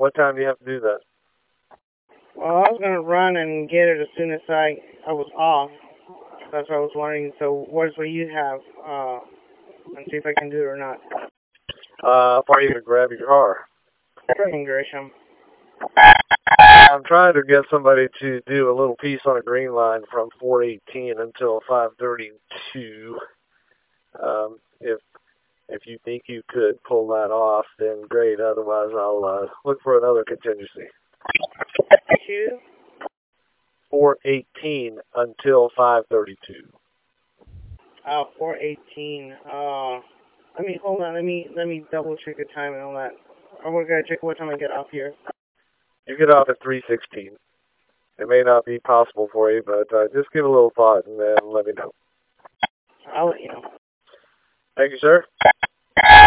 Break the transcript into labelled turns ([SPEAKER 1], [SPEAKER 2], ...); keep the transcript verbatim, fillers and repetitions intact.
[SPEAKER 1] What time do you have to do that?
[SPEAKER 2] Well, I was going to run and get it as soon as I, I was off. That's what I was wondering. So what is what you have? Uh, and see if I can do it or not.
[SPEAKER 1] Uh, how far are you going to grab your car?
[SPEAKER 2] From Gresham.
[SPEAKER 1] I'm trying to get somebody to do a little piece on a green line from four eighteen until five thirty-two. Um, if if you think you could pull that off, then great. Otherwise, I'll uh, look for another contingency.
[SPEAKER 2] Two?
[SPEAKER 1] four eighteen until five thirty-two.
[SPEAKER 2] Oh, four eighteen. Uh, let me, hold on, let me, let me double check the time and all that. We're going to check what time I get off here.
[SPEAKER 1] You get off at three sixteen. It may not be possible for you, but uh, just give it a little thought and then let me know.
[SPEAKER 2] I'll let you know.
[SPEAKER 1] Thank you, sir.